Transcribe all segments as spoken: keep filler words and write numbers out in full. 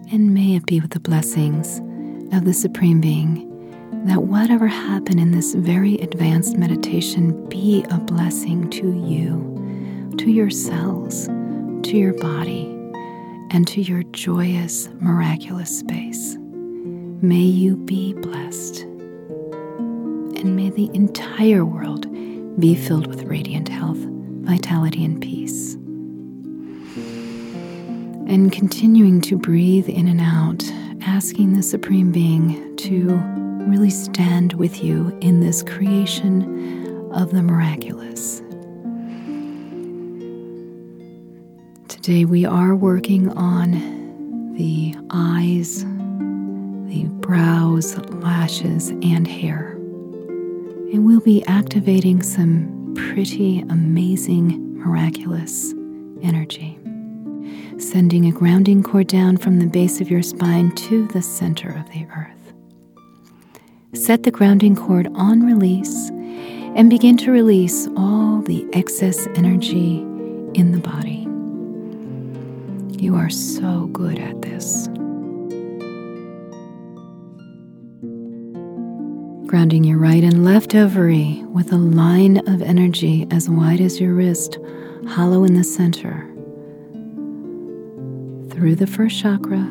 And may it be with the blessings of the Supreme Being that whatever happened in this very advanced meditation be a blessing to you, to your cells, to your body, and to your joyous, miraculous space. May you be blessed, and may the entire world be filled with radiant health, vitality, and peace. And continuing to breathe in and out, asking the Supreme Being to really stand with you in this creation of the miraculous. Today we are working on the eyes, the brows, lashes, and hair. And we'll be activating some pretty amazing, miraculous energy. Sending a grounding cord down from the base of your spine to the center of the earth. Set the grounding cord on release and begin to release all the excess energy in the body. You are so good at this. Grounding your right and left ovary with a line of energy as wide as your wrist, hollow in the center. Through the first chakra,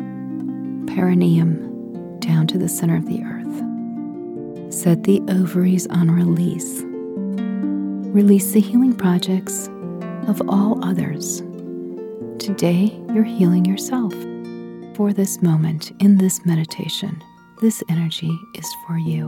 perineum, down to the center of the earth. Set the ovaries on release. Release the healing projects of all others. Today, you're healing yourself. For this moment, in this meditation, this energy is for you.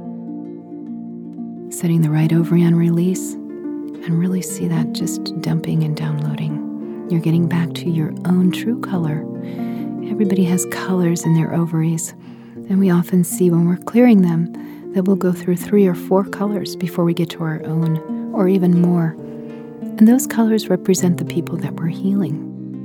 Setting the right ovary on release, and really see that just dumping and downloading. You're getting back to your own true color. Everybody has colors in their ovaries, and we often see when we're clearing them that we'll go through three or four colors before we get to our own, or even more. And those colors represent the people that we're healing.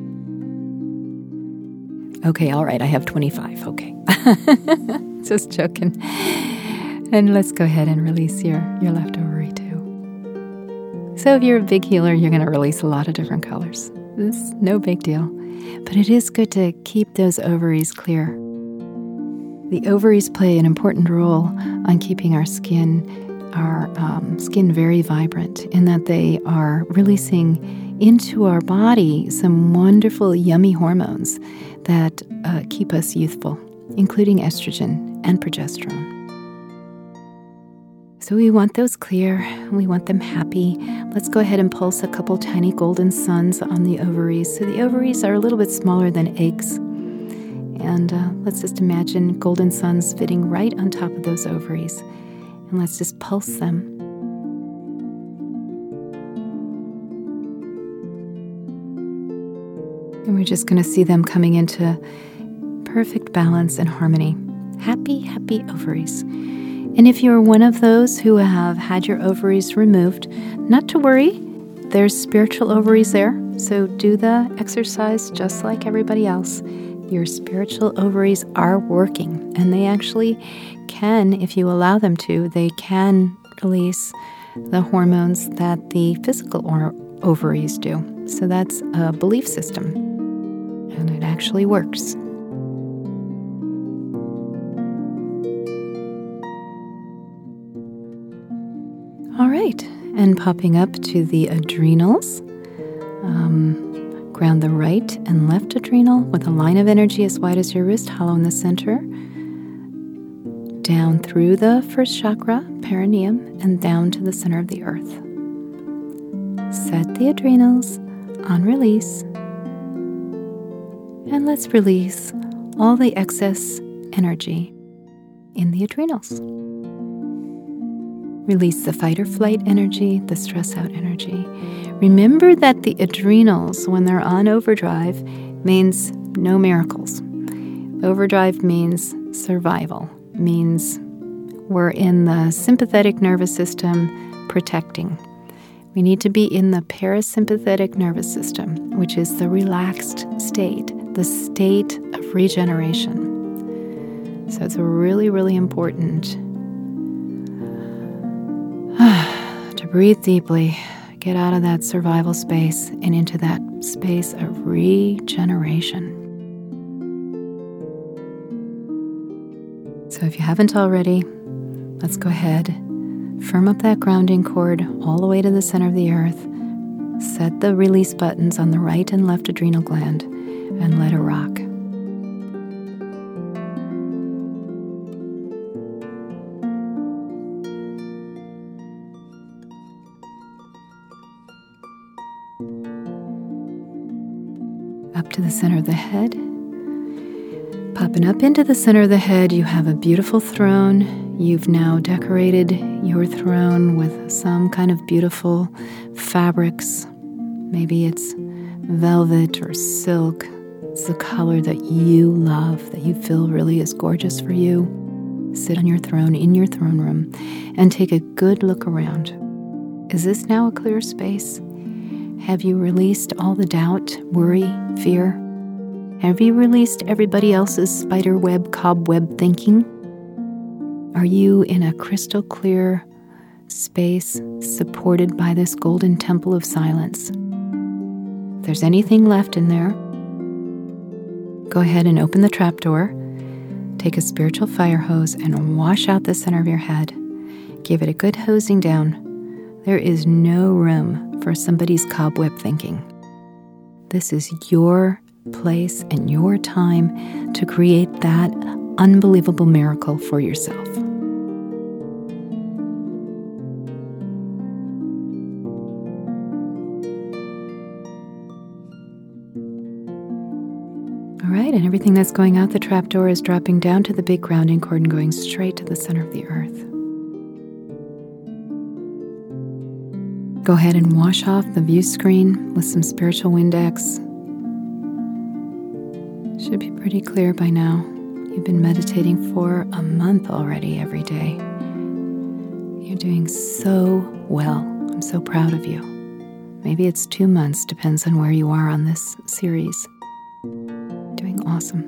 Okay, all right, I have twenty-five, okay. Just joking. And let's go ahead and release your, your left ovary too. So if you're a big healer, you're going to release a lot of different colors. This is no big deal. But it is good to keep those ovaries clear. The ovaries play an important role on keeping our skin, our um, skin very vibrant, in that they are releasing into our body some wonderful, yummy hormones that uh, keep us youthful, including estrogen and progesterone. So we want those clear, we want them happy. Let's go ahead and pulse a couple tiny golden suns on the ovaries. So the ovaries are a little bit smaller than eggs. And uh, let's just imagine golden suns fitting right on top of those ovaries. And let's just pulse them. And we're just going to see them coming into perfect balance and harmony. Happy, happy ovaries. And if you're one of those who have had your ovaries removed, not to worry, there's spiritual ovaries there. So do the exercise just like everybody else. Your spiritual ovaries are working, and they actually can, if you allow them to, they can release the hormones that the physical or- ovaries do. So that's a belief system, and it actually works. All right, and popping up to the adrenals. Um, Ground the right and left adrenal with a line of energy as wide as your wrist, hollow in the center. Down through the first chakra, perineum, and down to the center of the earth. Set the adrenals on release. And let's release all the excess energy in the adrenals. Release the fight or flight energy, the stress out energy. Remember that the adrenals, when they're on overdrive, means no miracles. Overdrive means survival, means we're in the sympathetic nervous system protecting. We need to be in the parasympathetic nervous system, which is the relaxed state, the state of regeneration. So it's really, really important to breathe deeply, get out of that survival space and into that space of regeneration. So if you haven't already, let's go ahead, firm up that grounding cord all the way to the center of the earth. Set the release buttons on the right and left adrenal gland and let it rock. Up to the center of the head. Popping up into the center of the head, you have a beautiful throne. You've now decorated your throne with some kind of beautiful fabrics. Maybe it's velvet or silk. It's the color that you love, that you feel really is gorgeous for you. Sit on your throne in your throne room and take a good look around. Is this now a clear space? Have you released all the doubt, worry, fear? Have you released everybody else's spider web, cobweb thinking? Are you in a crystal clear space supported by this golden temple of silence? If there's anything left in there, go ahead and open the trapdoor. Take a spiritual fire hose and wash out the center of your head. Give it a good hosing down. There is no room for somebody's cobweb thinking. This is your place and your time to create that unbelievable miracle for yourself. All right, and everything that's going out the trapdoor is dropping down to the big grounding cord and going straight to the center of the earth. Go ahead and wash off the view screen with some spiritual Windex. Should be pretty clear by now. You've been meditating for a month already every day. You're doing so well. I'm so proud of you. Maybe it's two months, depends on where you are on this series. Doing awesome.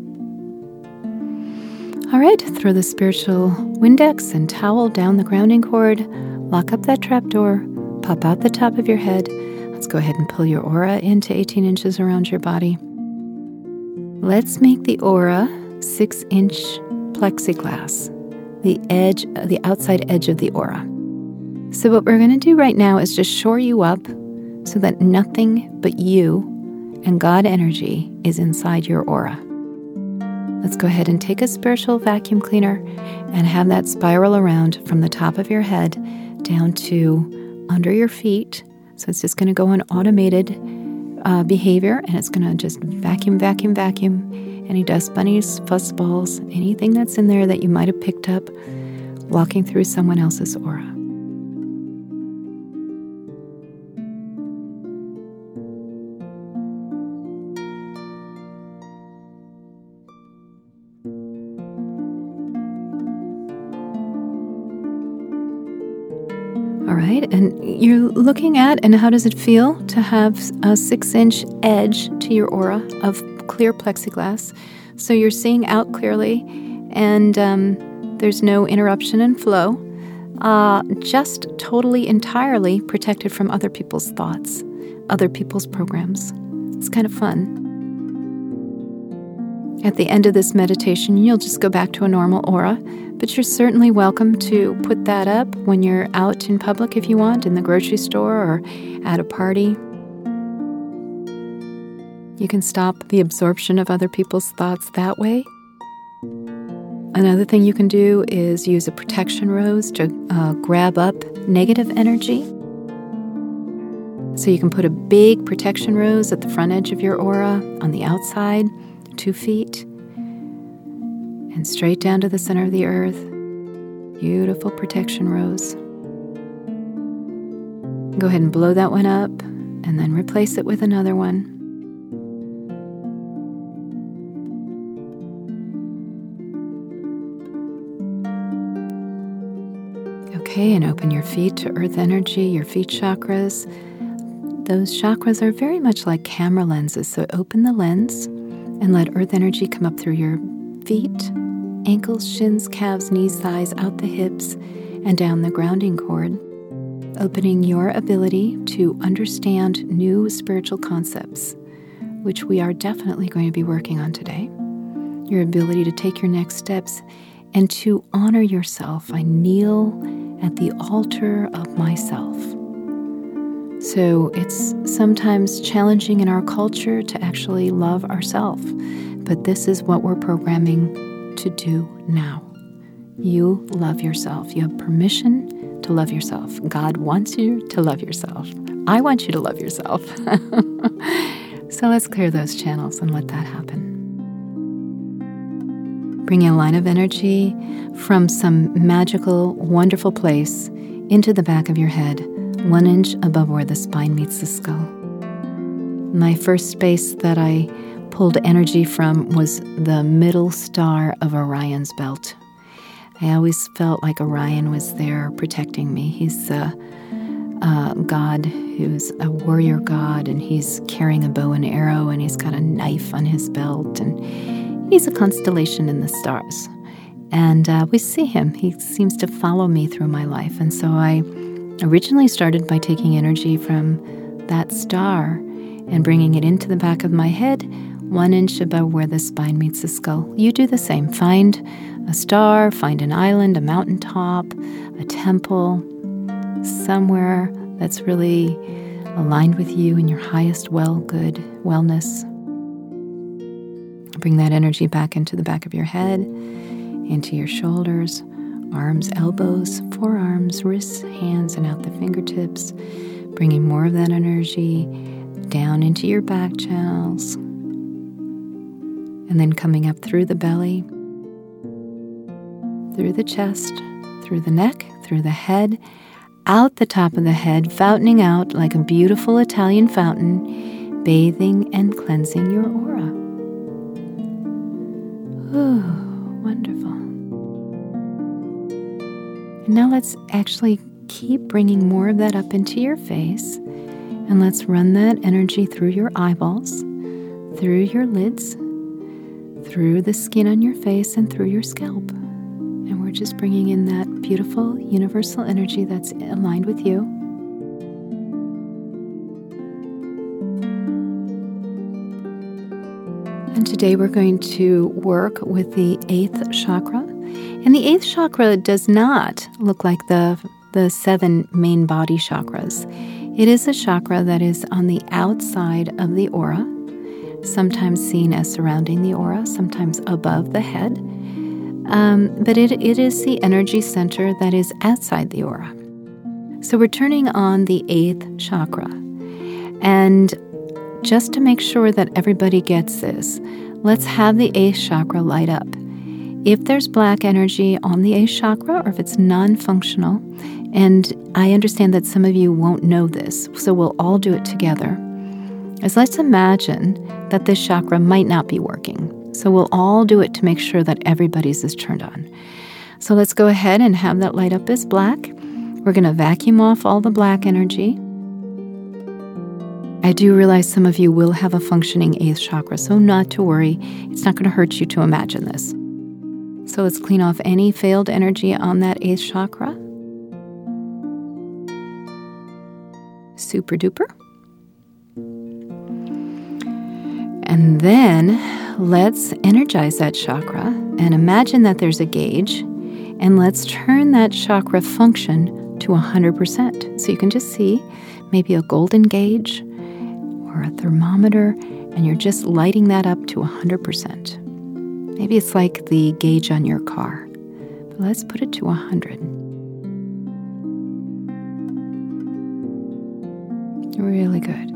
All right, throw the spiritual Windex and towel down the grounding cord. Lock up that trapdoor. Pop out the top of your head. Let's go ahead and pull your aura into eighteen inches around your body. Let's make the aura six inch plexiglass, the edge, the outside edge of the aura. So what we're going to do right now is just shore you up so that nothing but you and God energy is inside your aura. Let's go ahead and take a spiritual vacuum cleaner and have that spiral around from the top of your head down to under your feet. So it's just going to go on automated uh, behavior, and it's going to just vacuum, vacuum, vacuum any dust bunnies, fuss balls, anything that's in there that you might have picked up walking through someone else's aura. All right, and you're looking at, and how does it feel to have a six-inch edge to your aura of clear plexiglass? So you're seeing out clearly, and um, there's no interruption in flow. Uh, just totally, entirely protected from other people's thoughts, other people's programs. It's kind of fun. At the end of this meditation, you'll just go back to a normal aura, but you're certainly welcome to put that up when you're out in public if you want, in the grocery store or at a party. You can stop the absorption of other people's thoughts that way. Another thing you can do is use a protection rose to uh, grab up negative energy. So you can put a big protection rose at the front edge of your aura on the outside, two feet, and straight down to the center of the earth. Beautiful protection rose. Go ahead and blow that one up and then replace it with another one. Okay, and open your feet to earth energy, your feet chakras. Those chakras are very much like camera lenses, so open the lens and let earth energy come up through your feet, ankles, shins, calves, knees, thighs, out the hips, and down the grounding cord, opening your ability to understand new spiritual concepts, which we are definitely going to be working on today. Your ability to take your next steps And to honor yourself, I kneel at the altar of myself. So it's sometimes challenging in our culture to actually love ourselves, but this is what we're programming to do now. You love yourself. You have permission to love yourself. God wants you to love yourself. I want you to love yourself. So let's clear those channels and let that happen. Bring a line of energy from some magical, wonderful place into the back of your head, one inch above where the spine meets the skull. My first space that I pulled energy from was the middle star of Orion's belt. I always felt like Orion was there protecting me. He's a, a god who's a warrior god, and he's carrying a bow and arrow, and he's got a knife on his belt, and he's a constellation in the stars. And uh, we see him. He seems to follow me through my life. And so I originally started by taking energy from that star and bringing it into the back of my head, one inch above where the spine meets the skull. You do the same. Find a star, find an island, a mountaintop, a temple, somewhere that's really aligned with you in your highest well, good, wellness. Bring that energy back into the back of your head, into your shoulders, arms, elbows, forearms, wrists, hands, and out the fingertips. Bringing more of that energy down into your back channels. And then coming up through the belly, through the chest, through the neck, through the head, out the top of the head, fountaining out like a beautiful Italian fountain, bathing and cleansing your aura. Ooh, wonderful. And now let's actually keep bringing more of that up into your face, and let's run that energy through your eyeballs, through your lids, through the skin on your face, and through your scalp. And we're just bringing in that beautiful universal energy that's aligned with you. And today we're going to work with the eighth chakra. And the eighth chakra does not look like the, the seven main body chakras. It is a chakra that is on the outside of the aura, sometimes seen as surrounding the aura, sometimes above the head. Um, but it, it is the energy center that is outside the aura. So we're turning on the eighth chakra. And just to make sure that everybody gets this, let's have the eighth chakra light up. If there's black energy on the eighth chakra, or if it's non-functional, and I understand that some of you won't know this, so we'll all do it together, is let's imagine that this chakra might not be working. So we'll all do it to make sure that everybody's is turned on. So let's go ahead and have that light up as black. We're going to vacuum off all the black energy. I do realize some of you will have a functioning eighth chakra, so not to worry. It's not going to hurt you to imagine this. So let's clean off any failed energy on that eighth chakra. Super duper. And then let's energize that chakra and imagine that there's a gauge, and let's turn that chakra function to one hundred percent. So you can just see maybe a golden gauge or a thermometer, and you're just lighting that up to one hundred percent. Maybe it's like the gauge on your car, but let's put it to one hundred. Really good.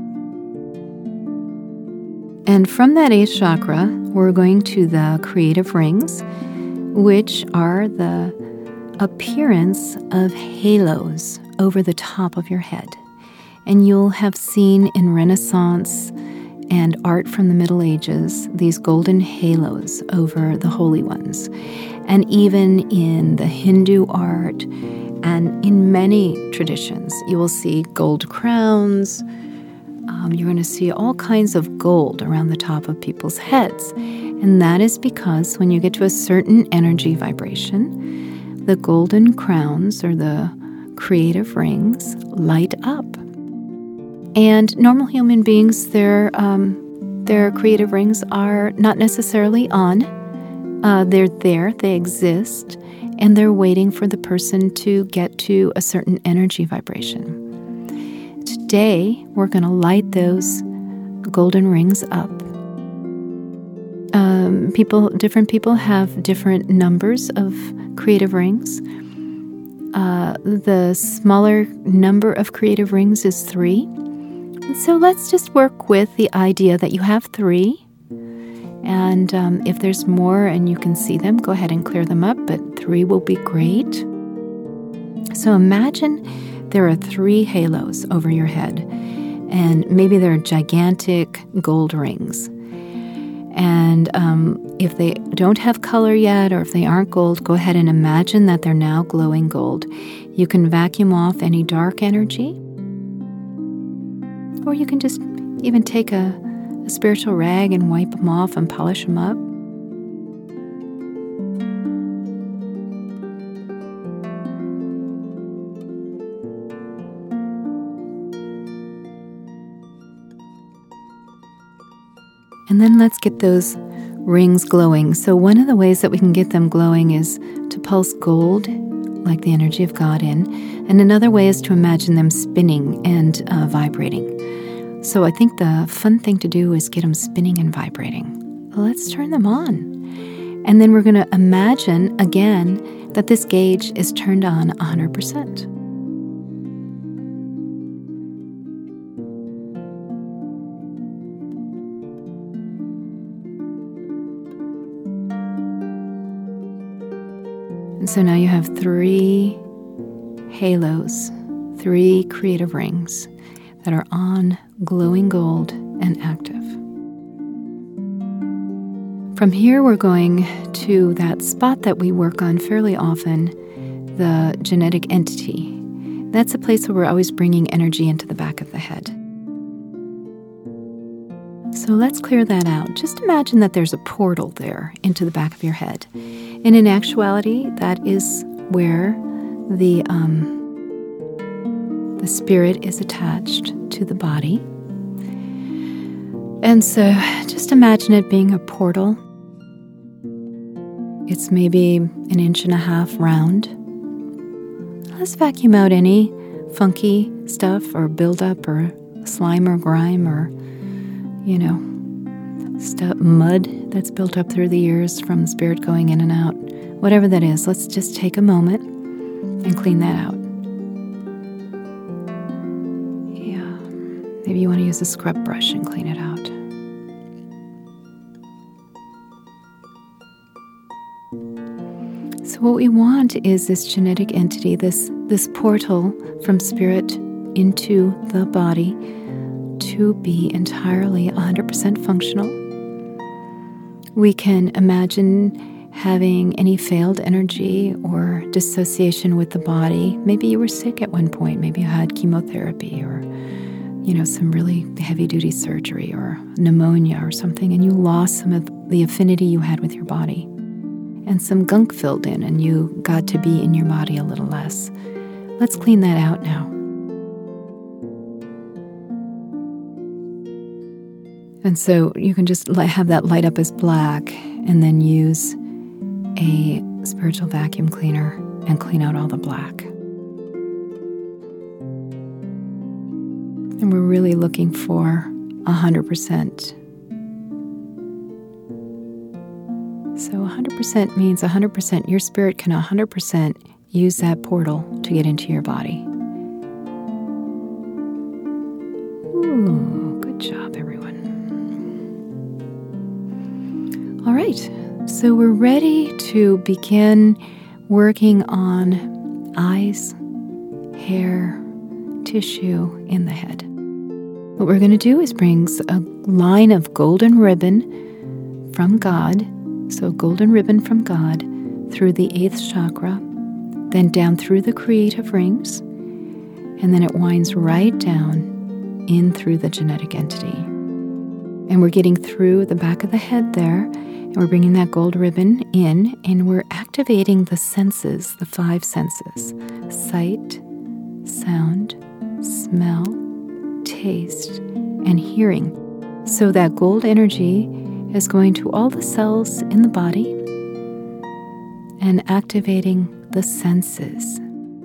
And from that eighth chakra, we're going to the creative rings, which are the appearance of halos over the top of your head. And you'll have seen in Renaissance and art from the Middle Ages these golden halos over the holy ones. And even in the Hindu art and in many traditions, you will see gold crowns. Um, you're going to see all kinds of gold around the top of people's heads. And that is because when you get to a certain energy vibration, the golden crowns or the creative rings light up. And normal human beings, their um, their creative rings are not necessarily on. Uh, they're there, they exist, and they're waiting for the person to get to a certain energy vibration. Today, we're going to light those golden rings up. Um, people, different people have different numbers of creative rings. Uh, the smaller number of creative rings is three. And so let's just work with the idea that you have three. And um, if there's more and you can see them, go ahead and clear them up, but three will be great. So imagine there are three halos over your head, and maybe they're gigantic gold rings. And um, if they don't have color yet, or if they aren't gold, go ahead and imagine that they're now glowing gold. You can vacuum off any dark energy, or you can just even take a, a spiritual rag and wipe them off and polish them up. And then let's get those rings glowing. So one of the ways that we can get them glowing is to pulse gold, like the energy of God, in. And another way is to imagine them spinning and uh, vibrating. So I think the fun thing to do is get them spinning and vibrating. Let's turn them on. And then we're going to imagine, again, that this gauge is turned on one hundred percent. And so now you have three halos, three creative rings that are on, glowing gold, and active. From here, we're going to that spot that we work on fairly often, the genetic entity. That's a place where we're always bringing energy into the back of the head. So let's clear that out. Just imagine that there's a portal there into the back of your head. And in actuality, that is where the um, the spirit is attached to the body. And so just imagine it being a portal. It's maybe an inch and a half round. Let's vacuum out any funky stuff or buildup or slime or grime or, you know, stuff, mud that's built up through the years from the spirit going in and out. Whatever that is, let's just take a moment and clean that out. Yeah, maybe you want to use a scrub brush and clean it out. So what we want is this genetic entity, this, this portal from spirit into the body to be entirely one hundred percent functional. We can imagine having any failed energy or dissociation with the body. Maybe you were sick at one point. Maybe you had chemotherapy or, you know, some really heavy-duty surgery or pneumonia or something, and you lost some of the affinity you had with your body. And some gunk filled in, and you got to be in your body a little less. Let's clean that out now. And so you can just have that light up as black and then use a spiritual vacuum cleaner and clean out all the black. And we're really looking for one hundred percent. So one hundred percent means one hundred percent. Your spirit can one hundred percent use that portal to get into your body. Ooh, good job, everyone. All right. So we're ready to begin working on eyes, hair, tissue in the head. What we're going to do is bring a line of golden ribbon from God, so golden ribbon from God, through the eighth chakra, then down through the creative rings, and then it winds right down in through the genetic entity. And we're getting through the back of the head there, and we're bringing that gold ribbon in, and we're activating the senses, the five senses: sight, sound, smell, taste, and hearing. So that gold energy is going to all the cells in the body, and activating the senses.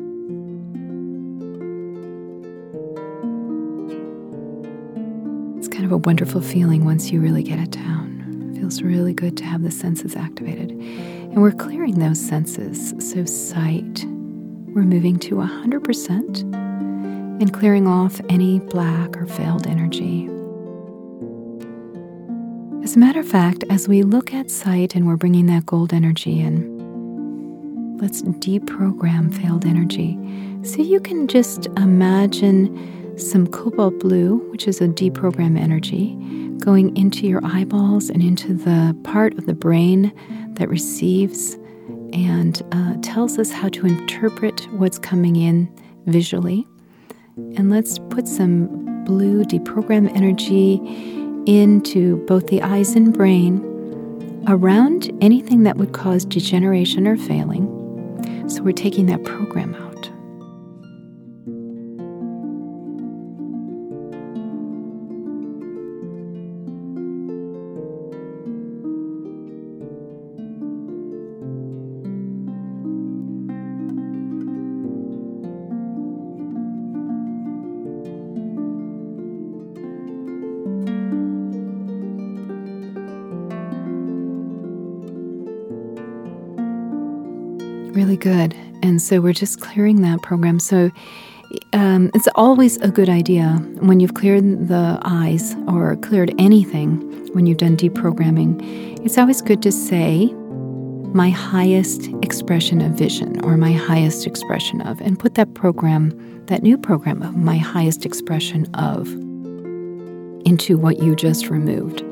It's kind of a wonderful feeling once you really get it down. It feels really good to have the senses activated. And we're clearing those senses. So sight, we're moving to one hundred percent and clearing off any black or failed energy. As a matter of fact, as we look at sight and we're bringing that gold energy in, let's deprogram failed energy. So you can just imagine some cobalt blue, which is a deprogram energy, going into your eyeballs and into the part of the brain that receives and uh, tells us how to interpret what's coming in visually. And let's put some blue deprogram energy into both the eyes and brain around anything that would cause degeneration or failing. So we're taking that program out. Really good. And so we're just clearing that program. So um, it's always a good idea when you've cleared the eyes or cleared anything, when you've done deprogramming, it's always good to say, my highest expression of vision or my highest expression of, and put that program, that new program of my highest expression of, into what you just removed.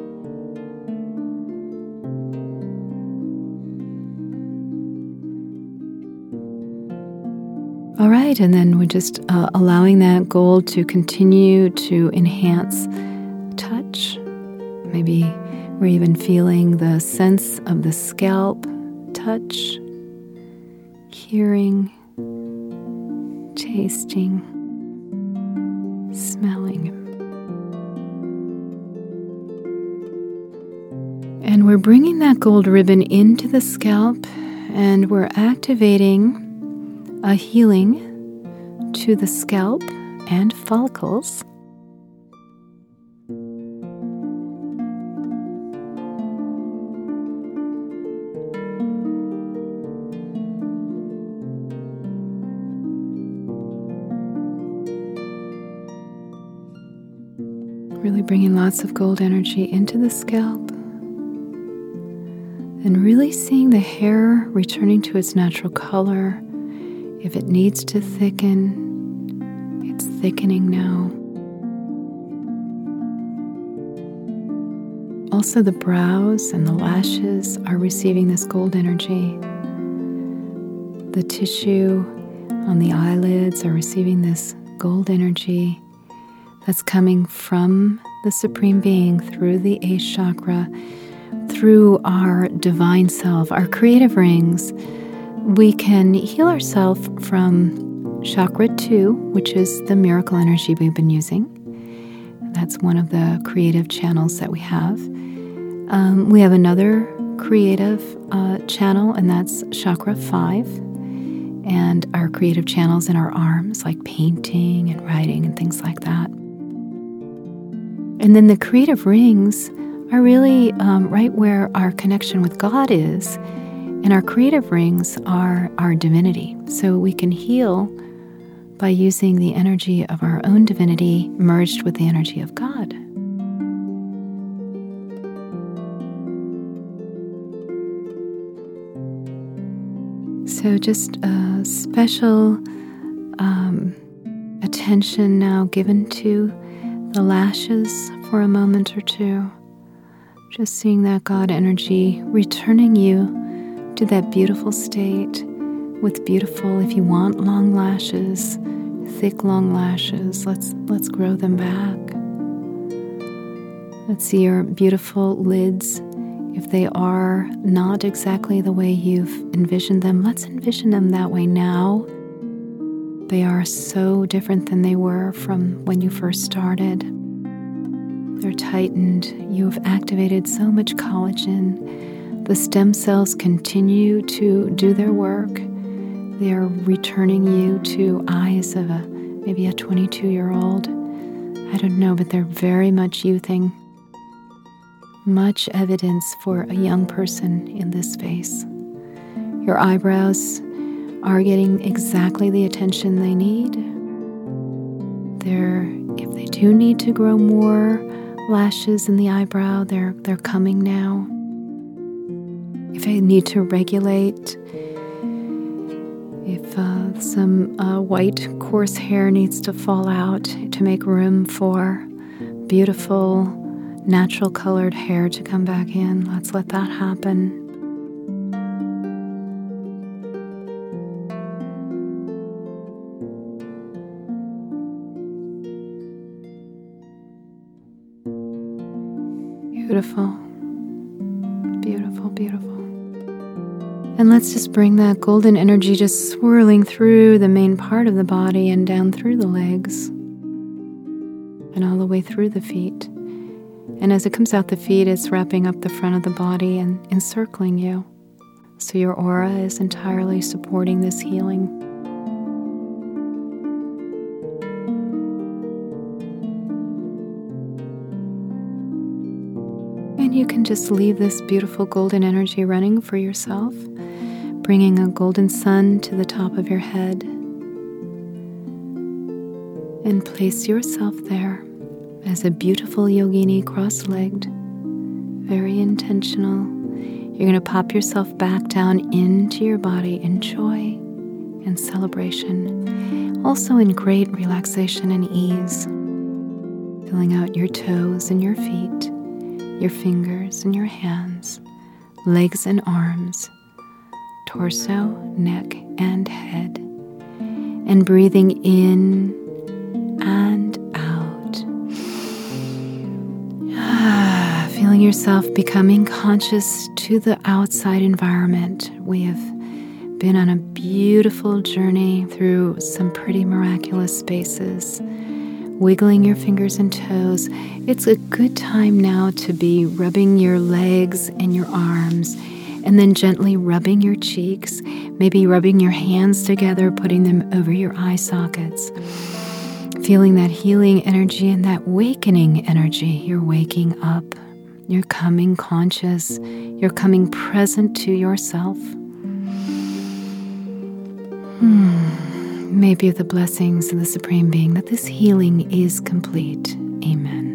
All right, and then we're just uh, allowing that gold to continue to enhance touch. Maybe we're even feeling the sense of the scalp touch, hearing, tasting, smelling. And we're bringing that gold ribbon into the scalp, and we're activating a healing to the scalp and follicles. Really bringing lots of gold energy into the scalp and really seeing the hair returning to its natural color. If it needs to thicken, it's thickening now. Also, the brows and the lashes are receiving this gold energy. The tissue on the eyelids are receiving this gold energy that's coming from the Supreme Being through the eighth chakra, through our divine self, our creative rings. We can heal ourselves from chakra two, which is the miracle energy we've been using. That's one of the creative channels that we have. Um, we have another creative uh, channel, and that's chakra five. And our creative channels in our arms, like painting and writing and things like that. And then the creative rings are really um, right where our connection with God is. And our creative rings are our divinity. So we can heal by using the energy of our own divinity merged with the energy of God. So just a special um, attention now given to the lashes for a moment or two. Just seeing that God energy returning you to that beautiful state with beautiful, if you want long lashes, thick long lashes, let's let's grow them back. Let's see your beautiful lids. If they are not exactly the way you've envisioned them, let's envision them that way now. They are so different than they were from when you first started. They're tightened. You've activated so much collagen. The stem cells continue to do their work. They are returning you to eyes of a maybe a twenty-two-year-old. I don't know, but they're very much youthing. Much evidence for a young person in this face. Your eyebrows are getting exactly the attention they need. They're, if they do need to grow more lashes in the eyebrow, they're they're coming now. If they need to regulate, if uh, some uh, white coarse hair needs to fall out to make room for beautiful, natural colored hair to come back in, let's let that happen. Beautiful, beautiful, beautiful. And let's just bring that golden energy just swirling through the main part of the body and down through the legs and all the way through the feet. And as it comes out the feet, it's wrapping up the front of the body and encircling you. So your aura is entirely supporting this healing. And you can just leave this beautiful golden energy running for yourself, bringing a golden sun to the top of your head. And place yourself there as a beautiful yogini cross-legged, very intentional. You're going to pop yourself back down into your body in joy and celebration, also in great relaxation and ease, filling out your toes and your feet, your fingers and your hands, legs and arms, torso, neck, and head, and breathing in and out. Feeling yourself becoming conscious to the outside environment. We have been on a beautiful journey through some pretty miraculous spaces. Wiggling your fingers and toes. It's a good time now to be rubbing your legs and your arms, and then gently rubbing your cheeks, maybe rubbing your hands together, putting them over your eye sockets. Feeling that healing energy and that wakening energy. You're waking up. You're coming conscious. You're coming present to yourself. Hmm. May be the blessings of the Supreme Being that this healing is complete. Amen.